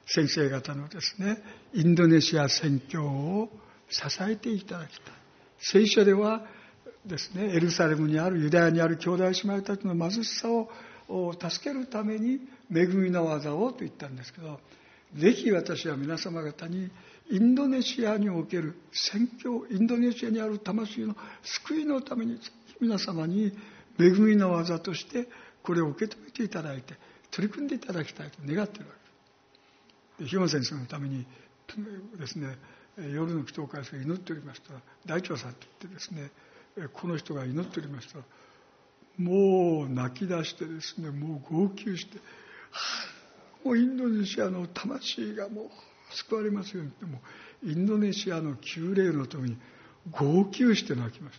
先生方のですね、インドネシア宣教を支えていただきたい。聖書ではですね、エルサレムにあるユダヤにある兄弟姉妹たちの貧しさを助けるために恵みの技をと言ったんですけど、ぜひ私は皆様方にインドネシアにおける宣教、インドネシアにある魂の救いのために皆様に恵みの技としてこれを受け止めていただいて取り組んでいただきたいと願っているわけです。ヒヨン先生のためにですね、夜の祈祷会で祈っておりましたら、大長さんと言ってですね、この人が祈っておりましたら、もう泣き出してですね、もう号泣して、はあ、もうインドネシアの魂がもう救われますようにって、もうインドネシアの旧霊のために号泣して泣きました。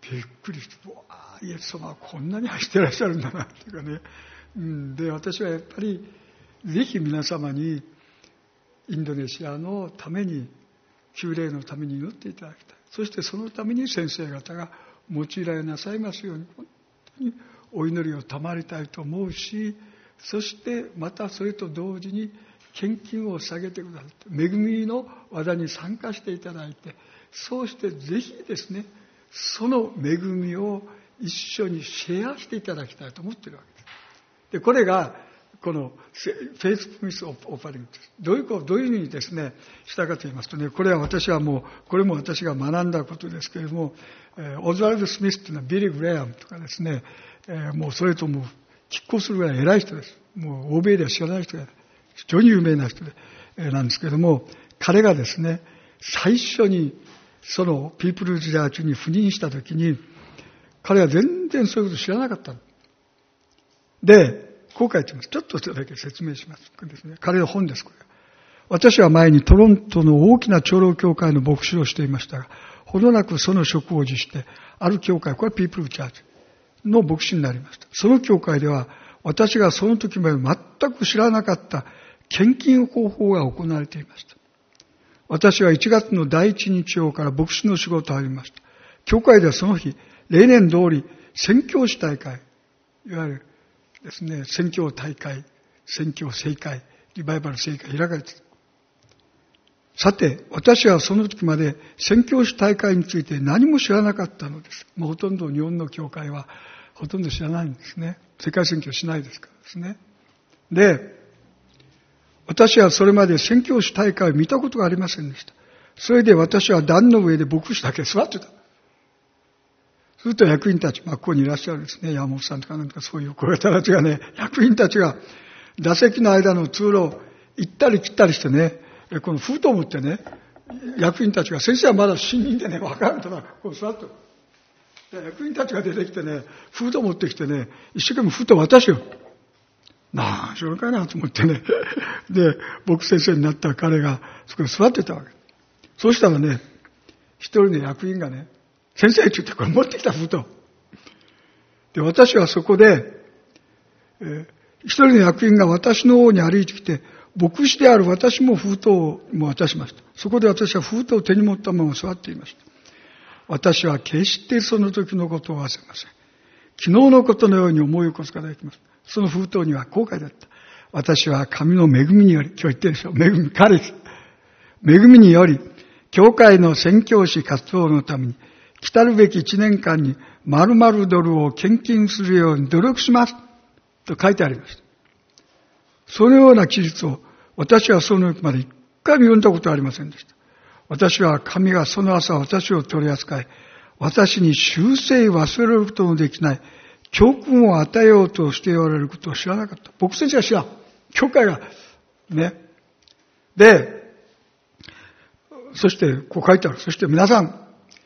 びっくりして、わあ、イエス様はこんなに愛してらっしゃるんだなっていうかね、うん、で私はやっぱりぜひ皆様にインドネシアのために、旧霊のために祈っていただきたい。そしてそのために先生方が用いられなさいますように、本当にお祈りを賜りたいと思うし、そしてまたそれと同時に献金を下げてくださって、恵みの技に参加していただいて、そうしてぜひですね、その恵みを一緒にシェアしていただきたいと思っているわけです。で、これがこのフェイスプミスオファリングです。どういう、どういう意味にですね、したかと言いますとね、これは私はもう、これも私が学んだことですけれども、オズワルド・スミスというのはビリー・グレアムとかですね、もうそれとも拮抗するぐらい偉い人です。もう欧米では知らない人で、非常に有名な人でなんですけれども、彼がですね、最初にそのピープルズ・チャーチに赴任したときに、彼は全然そういうこと知らなかったの。で、こう書いてます。ちょっとだけ説明します。これですね、彼の本です、これ。私は前にトロントの大きな長老教会の牧師をしていましたが、ほどなくその職を辞して、ある教会、これはピープルチャーチの牧師になりました。その教会では、私がその時まで全く知らなかった献金方法が行われていました。私はいちがつのだいいち日曜から牧師の仕事を始めました。教会ではその日、例年通り宣教師大会、いわゆるですね、宣教大会、宣教聖会、リバイバル聖会開かれていた。さて、私はその時まで宣教師大会について何も知らなかったのです。もうほとんど日本の教会はほとんど知らないんですね。世界宣教しないですからですね。で、私はそれまで宣教師大会を見たことがありませんでした。それで私は壇の上で牧師だけ座ってた。すると役員たち、まあ、ここにいらっしゃるですね、山本さんとかなんかそういう小型たちがね、役員たちが打席の間の通路を行ったり来たりしてね、この封筒を持ってね、役員たちが、先生はまだ新任でね、わからんとな、こう座ってる。役員たちが出てきてね、封筒を持ってきてね、一生懸命封筒を渡しよ。なあ、しょうがないなと思ってね。で、僕先生になった彼がそこに座ってたわけ。そうしたらね、一人の役員がね、先生って言ってこれ持ってきた封筒。で、私はそこで、えー、一人の役員が私の方に歩いてきて、牧師である私も封筒を渡しました。そこで私は封筒を手に持ったまま座っていました。私は決してその時のことを忘れません。昨日のことのように思い起こすことができます。その封筒にはこう書いてあった。私は神の恵みにより、今日言ってるでしょ。恵み、彼です。恵みにより、教会の宣教師活動のために、来たるべき一年間に〇〇ドルを献金するように努力します。と書いてありました。そのような記述を私はその時まで一回も読んだことはありませんでした。私は神がその朝私を取り扱い、私に終生忘れることのできない教訓を与えようとしておられることを知らなかった。僕先生は知らん。教会が。ね。で、そしてこう書いてある。そして皆さん、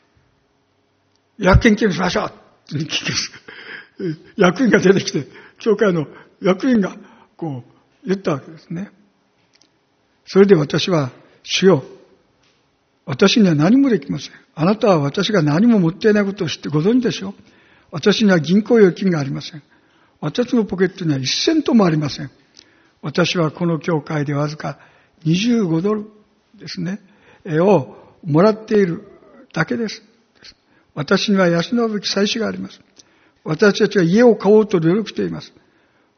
役員献金しましょうって聞きます。役員が出てきて、教会の役員がこう言ったわけですね。それで私は、主よ、私には何もできません。あなたは私が何も持っていないことを知ってご存知でしょう。私には銀行預金がありません。私のポケットには一セントもありません。私はこの教会でわずかにじゅうごドルですね、をもらっているだけです。私には養うべき妻子があります。私たちは家を買おうと努力しています。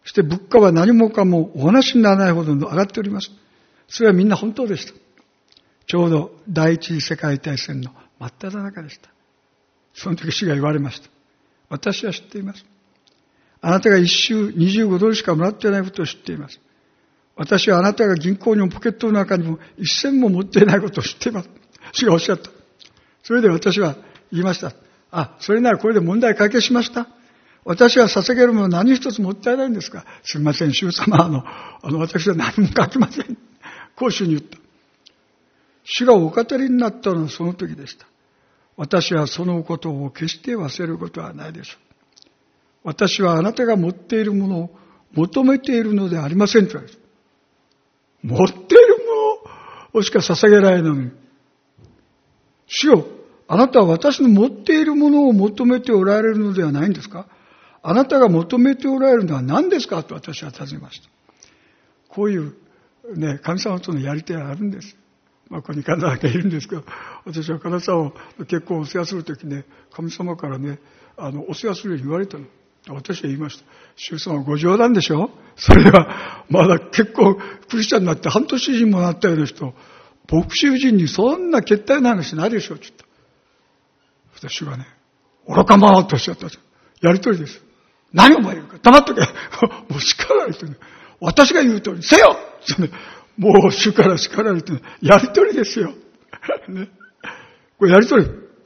そして物価は何もかもお話にならないほど上がっております。それはみんな本当でした。ちょうど第一次世界大戦の真っ只中でした。その時主が言われました。私は知っています。あなたが一週にじゅうごドルしかもらっていないことを知っています。私はあなたが銀行にもポケットの中にも一銭も持っていないことを知っています。主がおっしゃった。それで私は言いました。あ、それならこれで問題解決しました。私は捧げるもの何一つもったいないんですか。すみません、主様、あの、あの、私は何も書きません。こう主に言った。主がお語りになったのはその時でした。私はそのことを決して忘れることはないでしょう。私はあなたが持っているものを求めているのではありませんと言われる。持っているものをしか捧げられないのに。主よ、あなたは私の持っているものを求めておられるのではないんですか？あなたが求めておられるのは何ですかと私は尋ねました。こういうね、神様とのやり手があるんです。まあ、ここに神様がいるんですけど、私は神様を結構お世話するときね、神様からね、あの、お世話するように言われたの。私は言いました。主様ご冗談でしょ？それは、まだ結構クリスチャンになって半年人もなったような人、牧師夫人にそんな決体な話ないでしょって言った。そしたら主がね、愚か者とおっしゃったんです。やりとりです。何をお前言うか黙っとけもう叱られてね、私が言う通りせよってね、もう主から叱られてね、やりとりですよ。ね、これやりとり。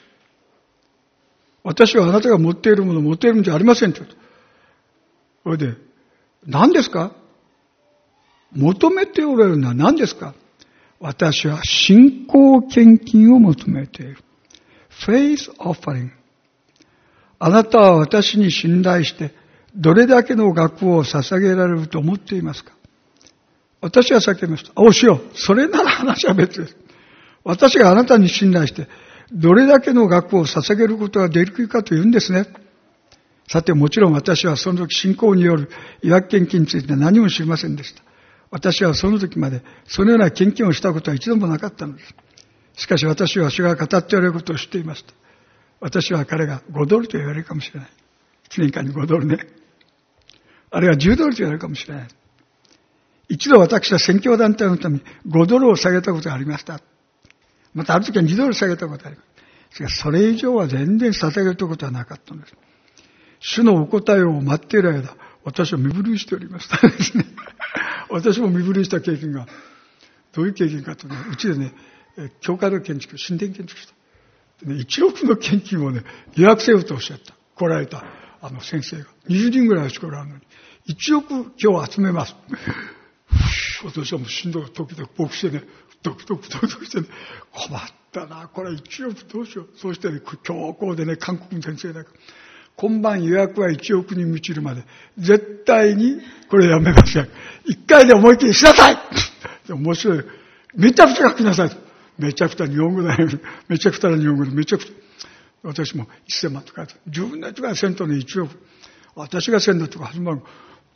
私はあなたが持っているものを持っているんじゃありませんと。それで、何ですか？求めておられるのは何ですか？私は信仰献金を求めている。Faith offering。あなたは私に信頼してどれだけの額を捧げられると思っていますか？私は叫びました。おしよう。それなら話は別です。私があなたに信頼してどれだけの額を捧げることができるかというんですね。さてもちろん私はその時信仰による違約献金について何も知りませんでした。私はその時までそのような献金をしたことは一度もなかったのです。しかし私は主が語っておられることを知っていました。私は彼がごドルと言われるかもしれない。いちねんかんにごドルね。あるいはじゅうドルと言われるかもしれない。一度私は宣教団体のためにごドルを下げたことがありました。またある時はにドル下げたことがあります。しかしそれ以上は全然捧げることはなかったのです。主のお答えを待っている間、私は身震いしておりましたですね。私も身震いした経験が、どういう経験かとね、うちでね、教会の建築、神殿建築した。いちおくの献金をね、予約せよとおっしゃった。来られた、あの先生が。にじゅうにんぐらいしかおらんのに。いちおく今日集めます。私はもうしんどい時々僕してね、ドクドクドクドクしてね、困ったな、これいちおくどうしよう。そうしてね、強行でね、韓国の先生だから。今晩予約はいちおくに満ちるまで、絶対にこれやめません。一回で思いっきりしなさい面白い。めちゃくちゃ書きなさいと。めちゃくちゃ日本語だよ。めちゃくちゃ日本語でめちゃくちゃ。私もせんまんとか、自分のやつがせんとねいちおく。私がせんだとか始まる。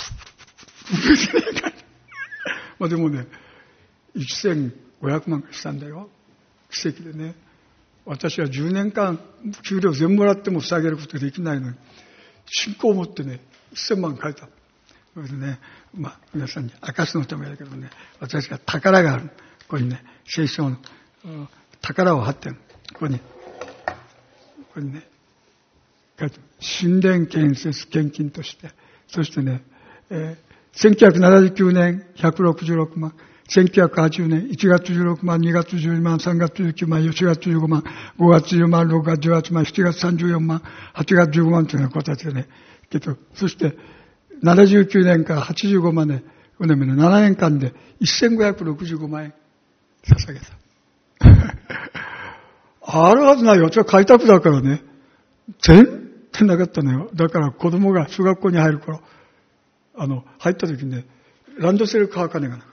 まあでもね、せんごひゃくまんしたんだよ。奇跡でね。私はじゅうねんかん給料全部もらっても下げることできないのに、信仰を持ってね、せんまん書いた。それでね、まあ皆さんに明かすのためだけどね、私が宝がある。ここにね、聖書の宝を貼ってる。ここに、ここにね、書いて神殿建設献金として、そしてね、えー、せんきゅうひゃくななじゅうきゅうねんひゃくろくじゅうろくまん、せんきゅうひゃくはちじゅうねんいちがつじゅうろくまん、にがつじゅうにまん、さんがつじゅうきゅうまん、よしがつじゅうごまん、ごがつじゅうまん、ろくがつじゅうはちまん、しちがつさんじゅうよんまん、はちがつじゅうごまんというような形でね、けど、そしてななじゅうきゅうねんからはちじゅうごまんね、ごねんめのななねんかんでせんごひゃくろくじゅうごまんえん捧げた。あるはずないよ。私は開拓だからね。全然なかったのよ。だから子供が小学校に入る頃、あの、入った時にね、ランドセル買う金がなかった。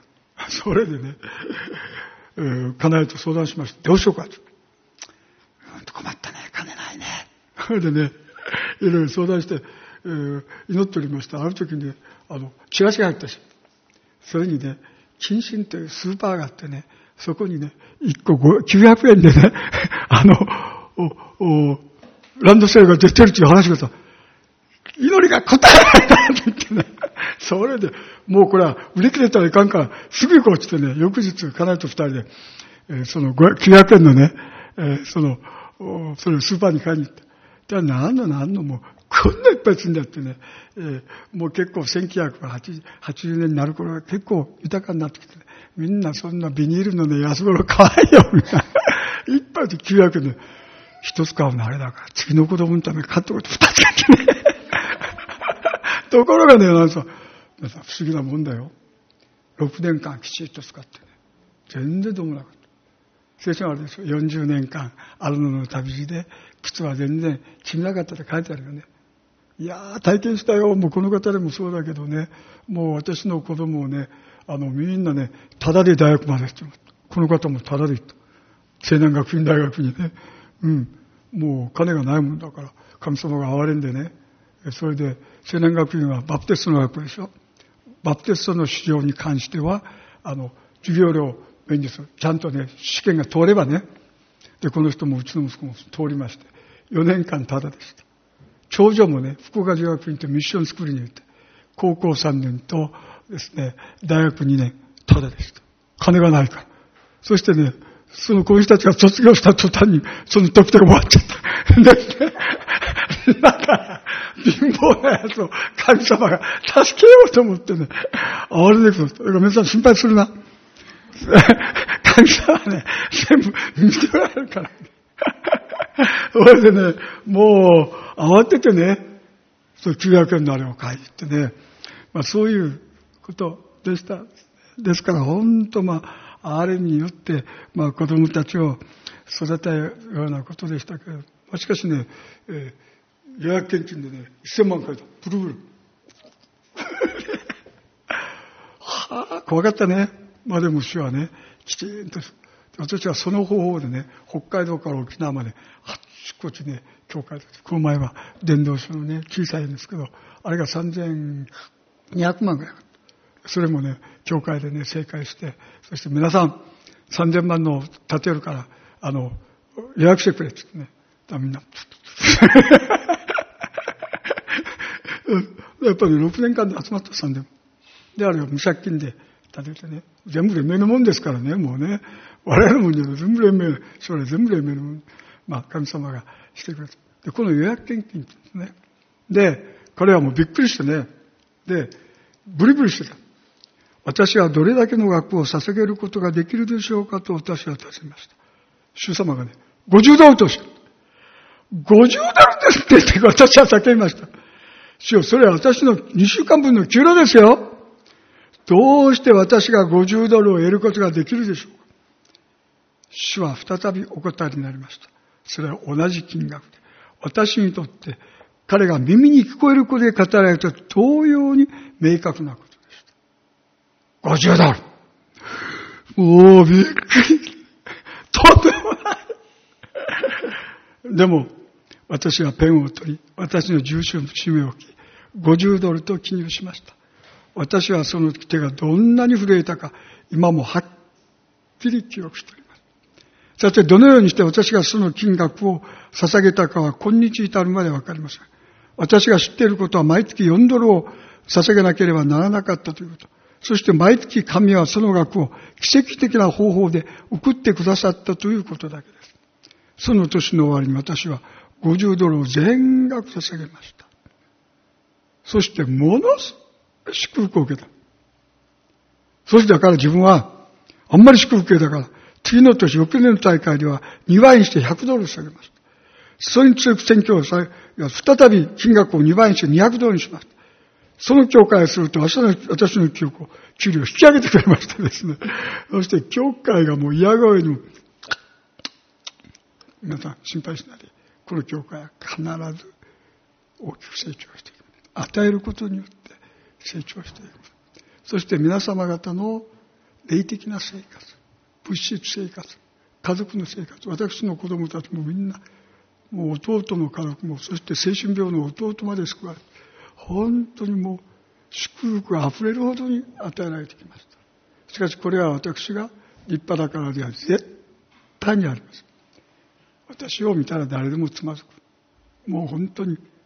それでね、えー、家内と相談しました。どうしようかと。困ったね。金ないね。それでね、いろいろ相談して、えー、祈っておりました。ある時にね、あの、チラシが入ったし、それにね、金信というスーパーがあってね、そこにね、いっこきゅうひゃくえんでね、あの、おおランドセルが出てるっていう話がさ、 祈りが答えられたって言ってね。それで、もうこれは売り切れたらいかんから、すぐ行こうって言ってね、翌日、家内と二人で、えー、そのきゅうひゃくえんのね、えー、その、それをスーパーに買いに行った。じゃあ何の何のもう、こんないっぱい積んであってね、えー、もう結構せんきゅうひゃくはちじゅうねんになる頃は結構豊かになってきてね、みんなそんなビニールのね、安物買わんよ、みたいな。いっぱいできゅうひゃくえんで、一つ買うのあれだから、次の子供のために買っておいて二つ買ってね。ところがね、なんか、不思議なもんだよ。ろくねんかんきちっと使ってね。全然どうもなかった。聖書はあれですよ。よんじゅうねんかん、アルノの旅路で、靴は全然血みなかったって書いてあるよね。いやー、体験したよ。もうこの方でもそうだけどね。もう私の子供をね、あの、みんなね、ただで大学まで行ってます。この方もただで行った。青南学院大学にね。うん。もう金がないもんだから、神様が憐れんでね。それで、青南学院はバプテストの学校でしょ。バプテストの市場に関しては、あの、授業料免除する。ちゃんとね、試験が通ればね。で、この人もうちの息子も通りまして、よねんかんただでした。長女もね、福岡女学院とミッションスクールに行って、高校さんねんとですね、大学にねんただでした。金がないから。そしてね、その子供たちが卒業した途端に、その時々終わっちゃった。で、だから、貧乏なやつを神様が助けようと思ってね、哀れでくる。だから皆さん心配するな。神様はね、全部見ておられるから。それでね、もう慌ててね、そうきゅうひゃくえんのあれを書いてね、まあそういうことでした。ですから本当まあ、あれによって、まあ子供たちを育てるようなことでしたけど、まあ、しかしね、えー、予約献金でね、せんまん書いた。ブルブル。はあ、怖かったね。まあでも主はね、きちんと、私はその方法でね、北海道から沖縄まで、あっちこっちね、教会で、この前は伝道書のね、小さいんですけど、あれがさんぜんにひゃくまんぐらい。それもね、教会でね、正解して、そして皆さん、さんぜんまんの建てるから、あの、予約してくれって言ってね。だみんな、やっぱりろくねんかんで集まったさんぜんまん。で、あれを無借金で建ててね、全部連盟のもんですからね、もうね、我々のもんじゃない、全部連盟、将来全部連盟のもん、まあ、神様がしてくれた。で、この予約献金ですね。で、彼はもうびっくりしてね、で、ブリブリしてた。私はどれだけの額を捧げることができるでしょうかと私は尋ねました。主様がね、ごじゅうドルとおっしゃった。ごじゅうドルですって言って私は叫びました。主よ、それは私のにしゅうかんぶんの給料ですよ。どうして私がごじゅうドルを得ることができるでしょうか。主は再びお答えになりました。それは同じ金額で、私にとって彼が耳に聞こえる声で語られた同様に明確なことでした。ごじゅうドル。もうびっくり。とんでもない。でも、私はペンを取り、私の住所の氏名を置き、ごじゅうドルと記入しました。私はその手がどんなに震えたか、今もはっきり記憶しております。さて、どのようにして私がその金額を捧げたかは今日至るまでわかりません。私が知っていることは毎月よんドルを捧げなければならなかったということ。そして毎月神はその額を奇跡的な方法で送ってくださったということだけです。その年の終わりに私はごじゅうドルを全額捧げました。そしてものすごい祝福を受けた。そしてだから自分はあんまり祝福を受けたから、次の年、翌年の大会ではにばいにしてひゃくドル下げました。それに強く宣教をされ、再び金額をにばいにしてにひゃくドルにしました。その教会をすると、私の、私の給料を引き上げてくれましてですね。そして教会がもう嫌声にも、皆さん心配しないで、この教会は必ず大きく成長していく。与えることによって成長していく。そして皆様方の霊的な生活、物質生活、家族の生活、私の子供たちもみんな、もう弟の家族も、そして精神病の弟まで救われ、本当にもう祝福が溢れるほどに与えられてきました。しかしこれは私が立派だからでは絶対にありません。私を見たら誰でもつまずく。もう本当に、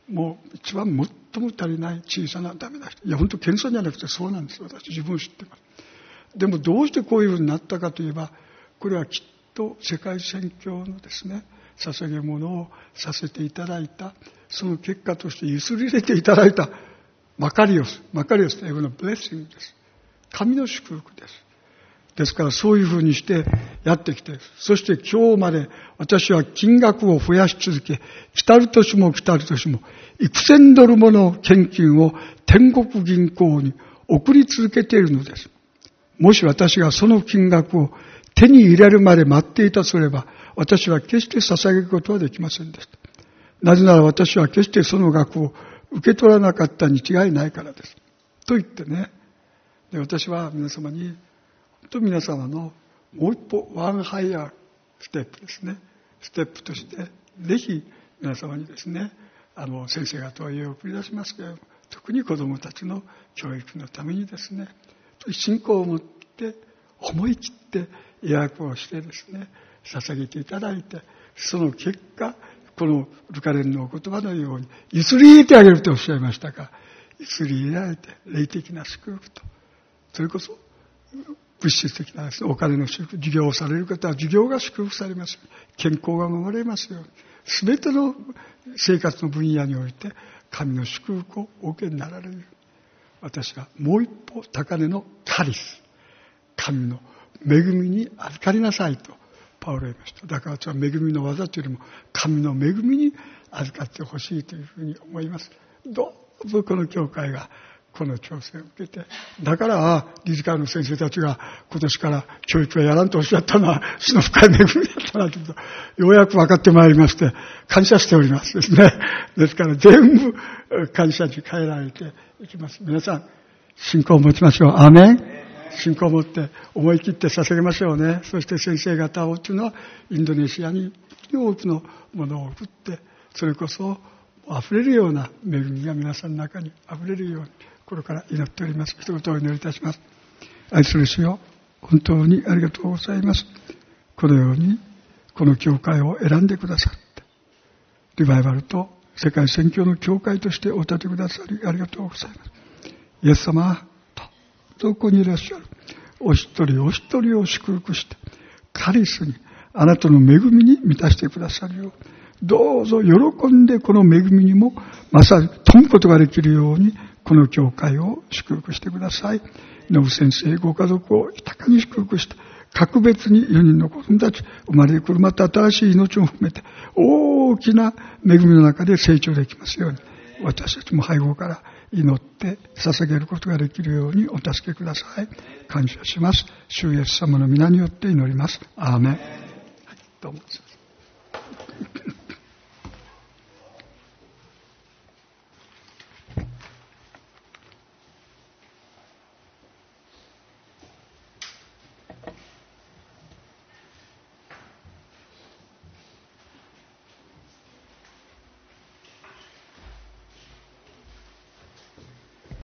もう一番最も足りない小さなダメな人。いや、本当謙遜じゃなくてそうなんです。私自分を知ってます。でもどうしてこういうふうになったかといえば、これはきっと世界宣教のですね、捧げ物をさせていただいた、その結果としてゆすり入れていただいたマカリオス、マカリオスという英語のブレッシングです。神の祝福です。ですからそういうふうにしてやってきて、そして今日まで私は金額を増やし続け、来たる年も来たる年も幾千ドルもの献金を天国銀行に送り続けているのです。もし私がその金額を手に入れるまで待っていたとすれば、私は決して捧げることはできませんでした。なぜなら私は決してその額を受け取らなかったに違いないからです。と言ってね、で私は皆様に、本当皆様のもう一歩ワンハイヤーステップですね。ステップとして、ぜひ皆様にですね、あの先生方は家を送り出しますけれども、特に子どもたちの教育のためにですね、信仰を持って思い切って予約をしてですね、捧げていただいて、その結果、このルカレンのお言葉のように、ゆすり入れてあげるとおっしゃいましたが、ゆすり入れられて、霊的な祝福と、それこそ物質的なですね、お金の祝福、授業をされる方は授業が祝福されますように、健康が守られますように、すべての生活の分野において、神の祝福をお受けになられる。私はもう一歩高値のカリス、神の恵みに預かりなさいとパウロは言いました。だから私は恵みの技というよりも神の恵みに預かってほしいというふうに思います。どうぞこの教会がこの挑戦を受けて、だから理事会の先生たちが今年から教育はやらんとおっしゃったのは主の深い恵みだったなとようやく分かってまいりまして、感謝しておりますですね。ですから全部感謝に変えられていきます。皆さん信仰を持ちましょう。アーメン。信仰を持って思い切って捧げましょうね。そして先生方をというのはインドネシアに多くのものを送って、それこそ溢れるような恵みが皆さんの中に溢れるように心から祈っております。一言お祈りいたします。愛する主よ、本当にありがとうございます。このようにこの教会を選んでくださって、リバイバルと世界宣教の教会としてお立てくださりありがとうございます。イエス様、どこにいらっしゃるお一人お一人を祝福して、カリスにあなたの恵みに満たしてくださるよう、どうぞ喜んでこの恵みにもまさに富むことができるように、この教会を祝福してください。ノブ先生ご家族を豊かに祝福して、格別によにんの子供たち生まれてくるまた新しい命も含めて大きな恵みの中で成長できますように、私たちも背後から祈って捧げることができるようにお助けください。感謝します。主イエス様の皆によって祈ります。アーメン。はい、どうも。